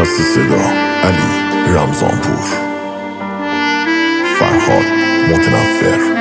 پس صدا علی رمضانپور، فرهاد متنفر.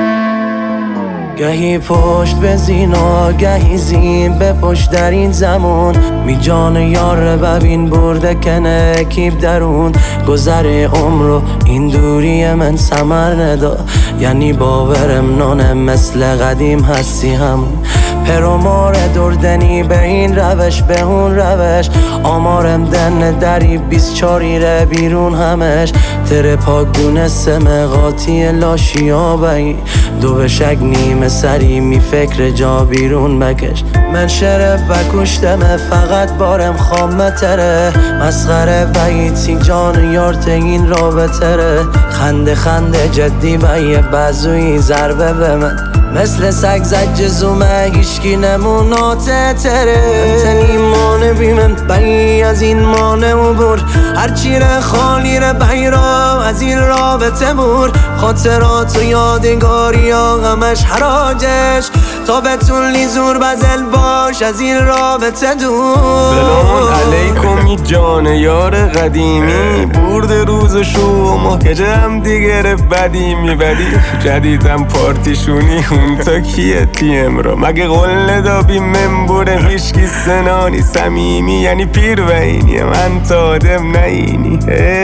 گهی پشت به زینا گهی زین به پشت در این زمان می جان یار ببین برده کنه کیب درون گذر عمر و این دوری من سمر ندا یعنی باورم نانه مثل قدیم هستی همون پرومار دردنی به این روش به اون روش آمارم دن دری 24 ره بیرون همش تره پاک دونسته مقاطی لاشیا بایی دو بشک نیمه سری می فکر جا بیرون بکش من شرف بکشتم فقط بارم خامه تره مسخره بایتی جان یارت این رابطه ره خنده جدی بایی بازوی ضربه به من مثل سگ زج زومه هیچکی نموناته تره تنی مانه بیمن بایی از این مانه و بر هرچی ره خالی ره بایی را از این رابطه بر خاطرات و یادگاری ها غمش حراجش تا بتونی زور بزل باش از این رابطه دور. سلام علیکم جان یار قدیمی برد روز شو ما که جمع دیگر بدیمی جدیدم پارتیشونی اون تا کیه تیم را مگه قول دابی من بوده هیچکی سنانی سمیمی یعنی پیر و اینی من تا آدم نینی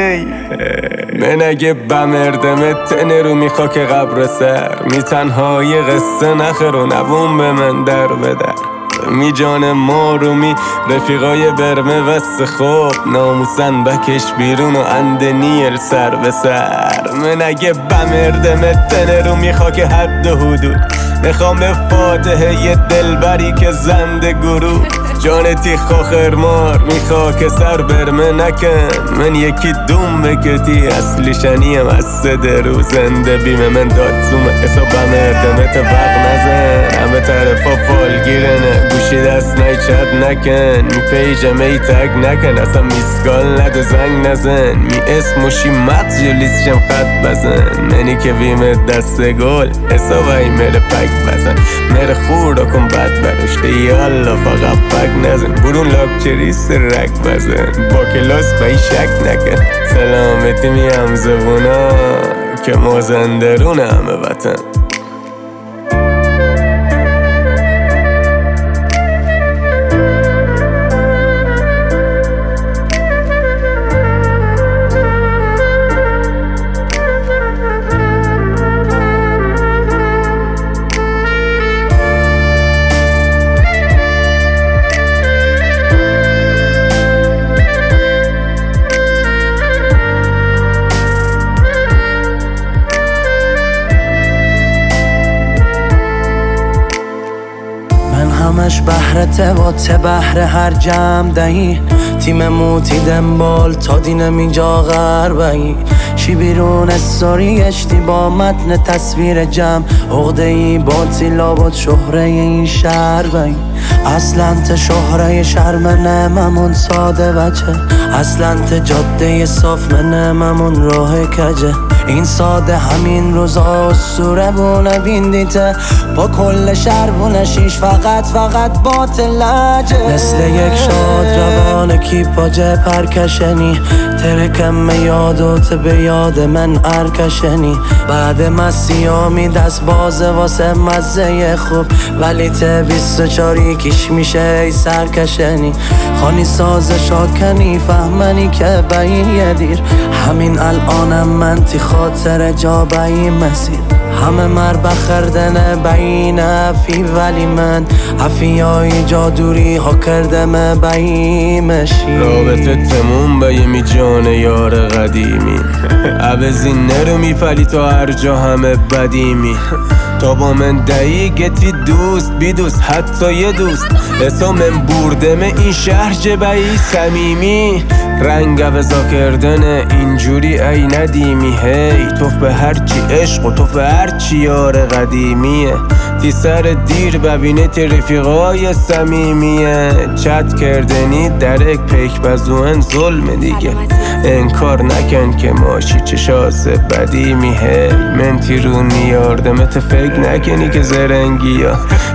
من اگه بمردم تنه رو میخوا که قبر سر می تنهای قصه نخر و نوون به من در بدر می جان ما رو می رفیقای برمه وست خوب ناموسن بکش بیرون و اندنیر سر به سر من اگه بمردم تنه رو میخوا که حد حدود میخوام به فاتحه یه دلبری که زنده گروه جانتی خاخرمار میخوا که سر برمه نکن من یکی دوم بکتی اصلی شنیم از سده رو زنده بیمه من داد زومه حساب بمردمت وقت نزن همه طرفا فالگیرنه گوشی دست نیچت نکن می پیجم ای تک نکن اصلا میسکال نده زنگ نزن می اسموشی مغز جلیس شم خط بزن منی که بیمه دست گل حساب ای مره پک بزن مره خوردا کن بد برشته یالا فقط پک نزن برون لاکچریس رک بزن با کلاس بایی شک نکن سلامتی میم زبونا که مازندرون همه وطن. همش بهرته و ته بهر هر جمع دهی تیم موتی دنبال تا دینم اینجا غربهی شی بیرون استوری اشتی با متن تصویر جمع عقده ای باتی لابد شهره این شهر بهی اصلا ته شهره شهر منممون ساده بچه اصلا ته جاده صاف منممون راه کجه این ساده همین روزا اسطوره بونه بیندیته با کل شهر بونشیش فقط باطل مثل یک شاد روان کی پاجه پرکشنی ترکم یادوت به یاد من ارکشنی بعد مسیامی دست بازه واسه مزه خوب ولی ته 24 کش میشه ای سرکشنی خانی ساز شاکنی فهمنی که بایی دیر همین الانم من تی خاطر جا بایی مسیر همه مر بخردنه بین افی ولی من افیای جادوری ها کردم بایی مشی رابطه تموم بایی می جان یار قدیمی عوضی نرو می پلی تا هر جا همه بدیمی تا با من دایی گتی دوست بی دوست حتی یه دوست حسا من بردم این شهر جبایی سمیمی رنگ عوضا کردن اینجوری ای ندیمی هی توف به هرچی عشق و توف به هرچی یار قدیمیه تی سر دیر ببینه تی رفیقای سمیمیه چت کردنی درک پیک بزوان ظلم دیگه انکار نکن که ماشی چشاسه بدیمی هی من تی رو نیاردمت فکر نکنی که زرنگی ها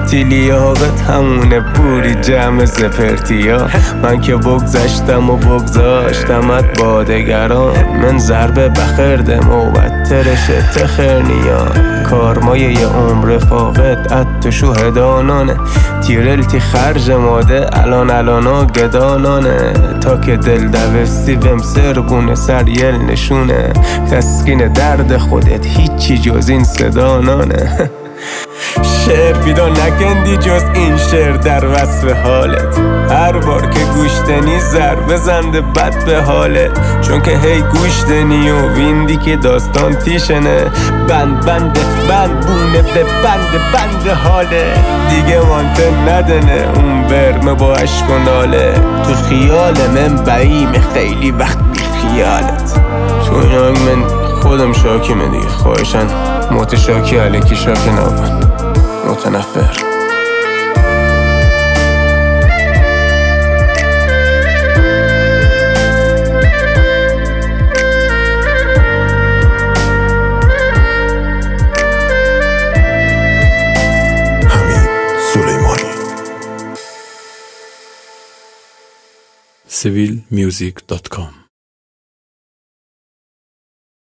تیلیاقت همونه بوری جمع زپرتیا. من که بگذشتم و بگذاشتمت با دگران، من ضربه بخردم و بدترش تخرنیا. کارمایه یه عمر فاقد ات تو شهدانانه، تیرلتی خرج ماده الانا گدانانه. تا که دل دوستی وم سربونه سر یل نشونه، تسکین درد خودت هیچی جز این صدانانه. شعر پیدا نکندی جز این شعر در وصف حالت، هر بار که گوشتنی ضربه زنده بد به حالت. چون که هی گوشتنی و ویندی که داستان تیشنه، بندت بند بونه به بند حاله. دیگه مانته ندنه اون برمه با عشق و ناله، تو خیال من بعیم خیلی وقت بی خیالت. تو این آنگ من خودم شاکیمه دیگه، خواهشن متشاکی علیکی شاکی نابن متنفر. حمید سلیمانی. civilmusic.com